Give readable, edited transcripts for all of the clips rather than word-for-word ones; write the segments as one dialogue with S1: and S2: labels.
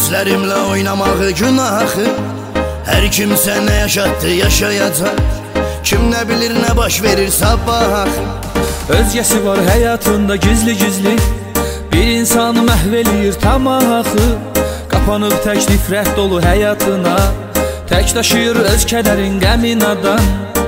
S1: Hisslərimlə oynamağı günahı. Hər kimsə nə yaşatdı yaşayacaq. Kim nə bilir nə baş verir sabah.
S2: Özgəsi var həyatında gizli-gizli, bir insanı məhv eləyir tamahı. Qapanıb tək nifrət dolu həyatına, tək daşıyır öz kədərin qəmin adam.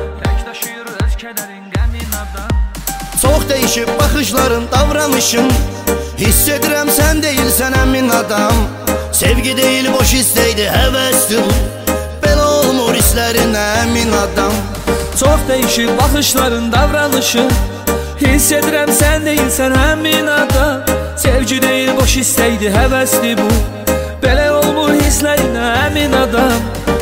S1: Çox dəyişib baxışların, davranışın. Hiss edirəm sən deyilsən əmin adam. Sevgi deyil boş istəydi həvəsdir. Belə olmur hisslərinə əmin adam.
S2: Çox dəyişib baxışların, davranışın. Hiss edirəm sən deyilsən əmin adam. Sevgi deyil boş istəydi həvəsdir bu. Belə olmur hisslərinə əmin adam.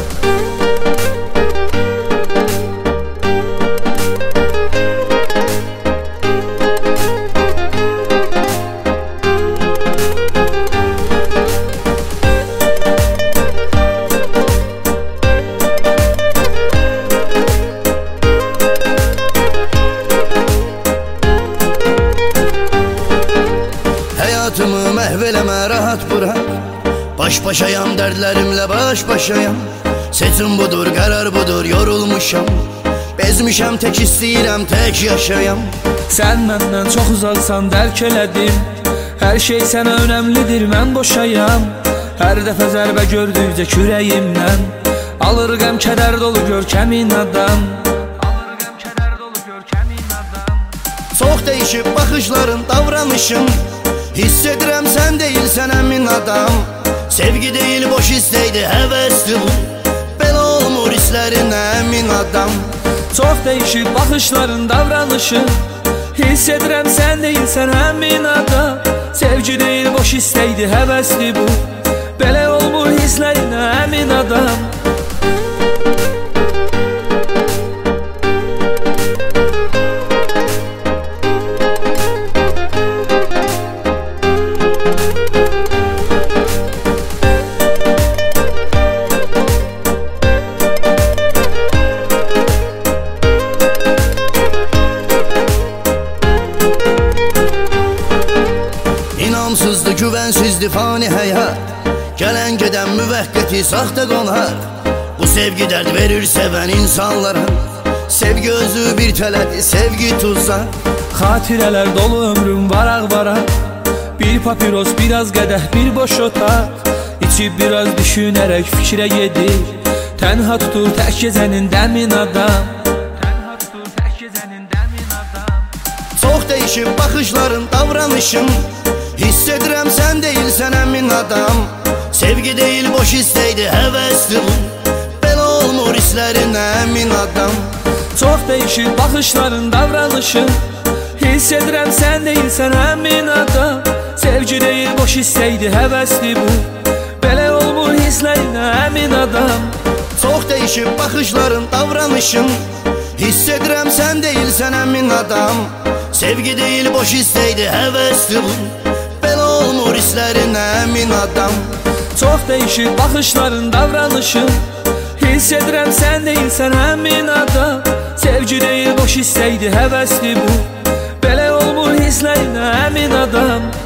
S1: Həyatımı məhv eləmə, rahat bırak. Baş-başayam, dərdlərimlə baş-başayam. Seçim budur, qərar budur, yorulmuşam. Bezmişəm, tək istəyirəm, tək yaşayam.
S2: Sən məndən çox uzaqsan, dərk elədim. Hər şey sənə önəmlidir, mən boşayam. Hər dəfə zərbə gördükcə kürəyimdən alır qəm, kədər dolu görkəmin adam.
S1: Çox dəyişib baxışların, davranışın. Hiss edirəm sən deyilsən əmin adam. Sevgi deyil boş istəydi həvəsdir. Belə olmur hisslərinə əmin adam.
S2: Çox dəyişib baxışların, davranışın. Hiss edirəm sən deyilsən əmin adam. Sevgi deyil boş istəydi həvəsdir bu. Belə olmur hisslərinə əmin adam.
S1: İnamsızdı, güvənsizdi fani həyat. Gələn gedən müvəqqəti saxta qonaq. Bu sevgi dərd verir sevən insanlara. Sevgi özü bir tələdi, sevgi tuzaq.
S2: Xatirələr dolu ömrüm varaq-varaq. Bir papiros, biraz qədəh, bir boş otaq. İçib biraz düşünərək fikrə gedir. Tənha tutur tək gecənin dəmin adam.
S1: Çox dəyişib baxışların, davranışın. Hiss edirəm sən deyilsən əmin adam. Sevgi deyil boş istəydi həvəsdir. Belə olmur hisslərinə əmin adam.
S2: Çox dəyişib baxışların, davranışın. Hiss edirəm sən deyilsən əmin adam. Sevgi deyil boş istəydi həvəsdir bu. Belə olmur hisslərinə əmin adam.
S1: Çox dəyişib baxışların, davranışın. Hiss edirəm sən deyilsən əmin adam. Sevgi deyil boş istəydi həvəsdir. Belə olmur hisslərinə əmin adam.
S2: Çox dəyişib baxışların, davranışın. Hiss edirəm sən deyilsən əmin adam. Sevgi deyil boş istəydi həvəsdir bu. Belə olmur hisslərinə əmin adam.